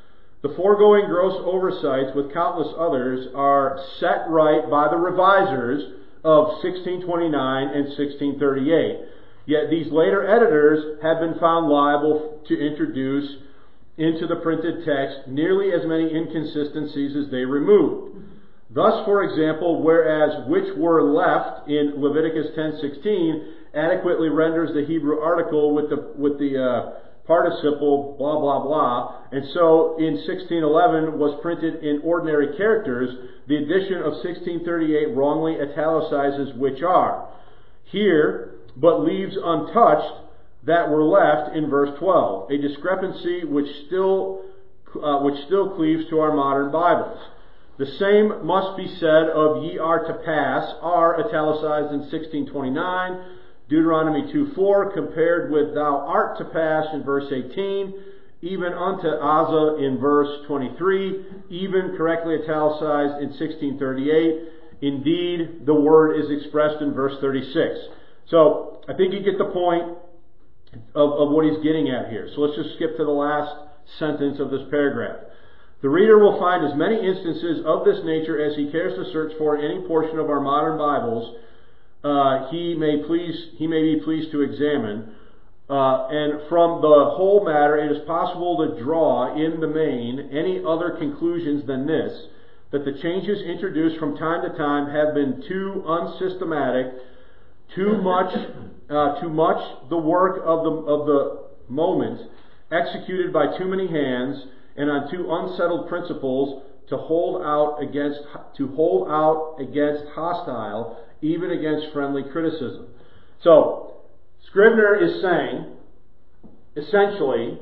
The foregoing gross oversights, with countless others, are set right by the revisers of sixteen twenty-nine and sixteen thirty-eight. Yet these later editors have been found liable to introduce into the printed text nearly as many inconsistencies as they removed. Thus, for example, whereas which were left in Leviticus ten sixteen adequately renders the Hebrew article with the with the uh, participle blah blah blah, and so in sixteen eleven was printed in ordinary characters, the edition of sixteen thirty-eight wrongly italicizes which are here, but leaves untouched that were left in verse twelve, a discrepancy which still uh, which still cleaves to our modern Bibles. The same must be said of ye are to pass, are italicized in sixteen twenty-nine, Deuteronomy two four, compared with thou art to pass in verse eighteen, even unto Asa in verse twenty-three, even correctly italicized in sixteen thirty-eight. Indeed, the word is expressed in verse thirty-six. So, I think you get the point of, of what he's getting at here. So let's just skip to the last sentence of this paragraph. The reader will find as many instances of this nature as he cares to search for in any portion of our modern Bibles uh, he may please he may be pleased to examine. Uh, and from the whole matter, it is possible to draw in the main any other conclusions than this, that the changes introduced from time to time have been too unsystematic, too much, uh, too much the work of the of the moment, executed by too many hands, and on too unsettled principles to hold out against to hold out against hostile, even against friendly criticism. So, Scribner is saying, essentially,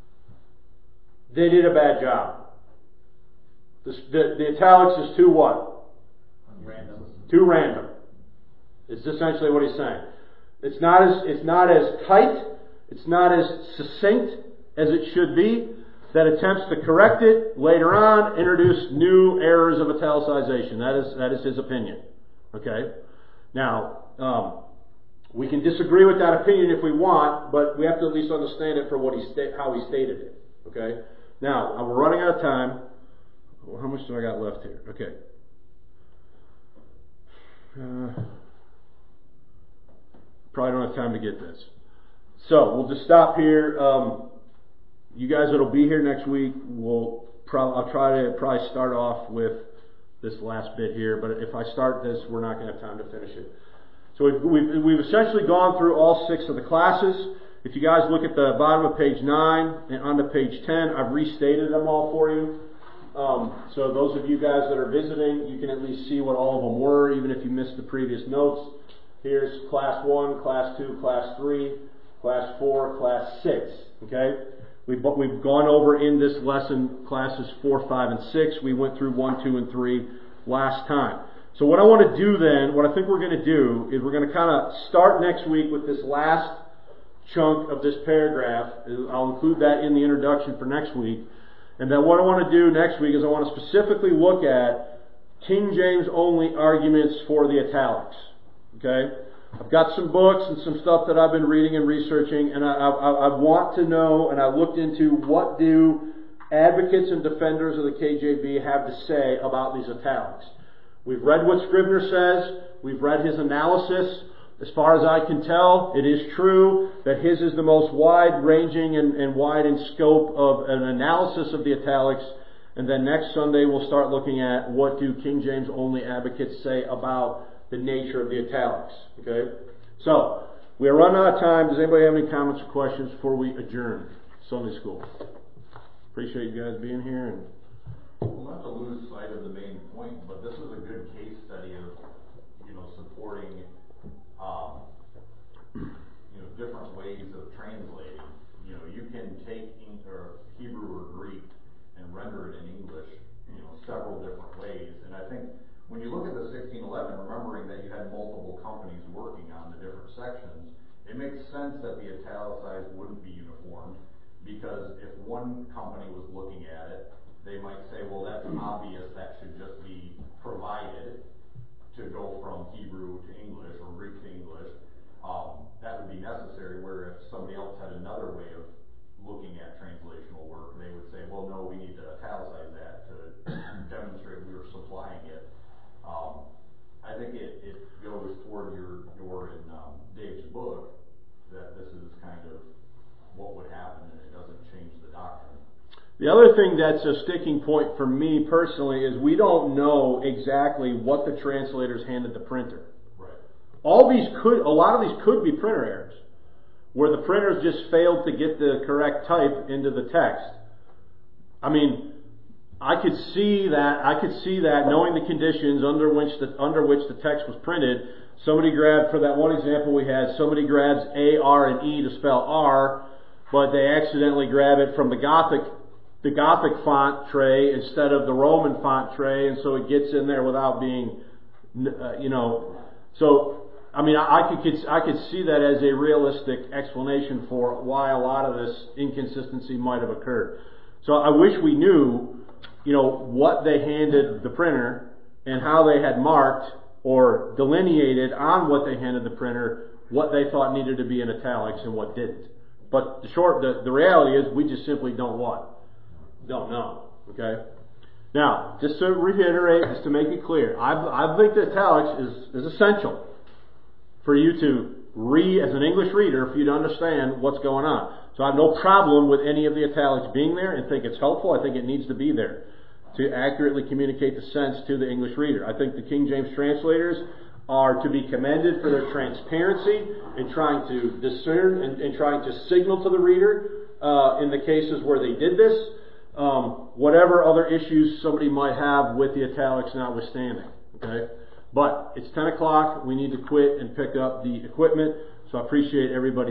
they did a bad job. The, the, the italics is too what? Random. Too random. It's essentially what he's saying. It's not as it's not as tight, it's not as succinct as it should be. That attempts to correct it later on, introduce new errors of italicization. That is that is his opinion. Okay. Now, um, we can disagree with that opinion if we want, but we have to at least understand it for what he sta- how he stated it. Okay. Now, we're running out of time. Well, how much do I got left here? Okay. Uh, probably don't have time to get this. So we'll just stop here. Um, you guys that'll be here next week, will pro- I'll try to probably start off with this last bit here. But if I start this, we're not going to have time to finish it. So we've, we've, we've essentially gone through all six of the classes. If you guys look at the bottom of page nine and onto page ten, I've restated them all for you. Um, so those of you guys that are visiting, you can at least see what all of them were, even if you missed the previous notes. Here's class one, class two, class three, class four, class six. Okay? We've, we've gone over in this lesson classes four, five, and six. We went through one, two, and three last time. So what I want to do then, what I think we're going to do, is we're going to kind of start next week with this last chunk of this paragraph. I'll include that in the introduction for next week. And then what I want to do next week is I want to specifically look at King James only arguments for the italics. Okay? I've got some books and some stuff that I've been reading and researching, and I, I, I want to know, and I looked into what do advocates and defenders of the K J V have to say about these italics. We've read what Scribner says. We've read his analysis. As far as I can tell, it is true that his is the most wide-ranging and, and wide in scope of an analysis of the italics. And then next Sunday we'll start looking at what do King James only advocates say about the nature of the italics. Okay? So, we are running out of time. Does anybody have any comments or questions before we adjourn Sunday school? Appreciate you guys being here. And Well, not to lose sight of the main point, but this is a good case study of, you know, supporting, um, you know, different ways of translating. You know, you can take in, or Hebrew or Greek and render it in English, you know, several different ways. And I think when you look at the sixteen eleven, remembering that you had multiple companies working on the different sections, it makes sense that the italicized wouldn't be uniform, because if one company was looking at it, they might say, well, that's obvious, that should just be provided to go from Hebrew to English or Greek to English. Um, that would be necessary, where if somebody else had another way of looking at translational work, they would say, well, no, we need to italicize that to demonstrate we were supplying it. Um, I think it, it goes toward your, your and um, Dave's book, that this is kind of what would happen and it doesn't change the doctrine. The other thing that's a sticking point for me personally is we don't know exactly what the translators handed the printer. Right. All these could, a lot of these could be printer errors, where the printers just failed to get the correct type into the text. I mean, I could see that, I could see that knowing the conditions under which the, under which the text was printed. Somebody grabbed, for that one example we had, somebody grabs A, R, and E to spell R, but they accidentally grab it from the Gothic the Gothic font tray instead of the Roman font tray, and so it gets in there without being, uh, you know, so, I mean, I, I could I could see that as a realistic explanation for why a lot of this inconsistency might have occurred. So I wish we knew, you know, what they handed the printer and how they had marked or delineated on what they handed the printer what they thought needed to be in italics and what didn't. But the short, the, the reality is we just simply don't what? Don't know. Okay? Now, just to reiterate, just to make it clear, I, I think that italics is, is essential for you to read, as an English reader, for you to understand what's going on. So I have no problem with any of the italics being there and think it's helpful. I think it needs to be there to accurately communicate the sense to the English reader. I think the King James translators are to be commended for their transparency in trying to discern and, and trying to signal to the reader uh, in the cases where they did this. Um, whatever other issues somebody might have with the italics notwithstanding, okay? But it's ten o'clock, we need to quit and pick up the equipment, so I appreciate everybody